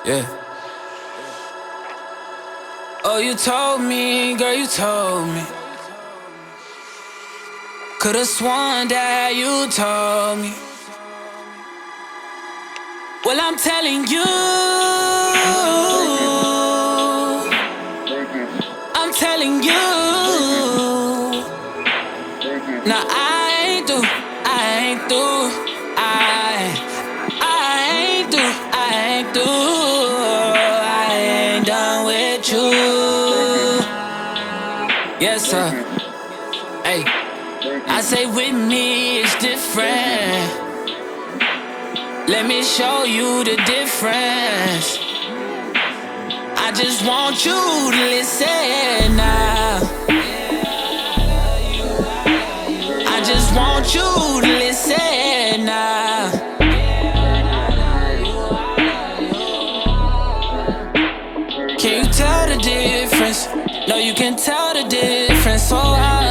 Yeah. Oh, you told me, girl, you told me. Could've sworn that you told me. Well, I'm telling you, I'm telling you. Now I ain't through, I ain't through, I ain't through, I ain't through, I ain't done with you. Yes, sir. Hey, I say with me it's different. Let me show you the difference. I just want you to listen now. I just want you to listen now. Can you tell the difference? No, you can tell the difference. So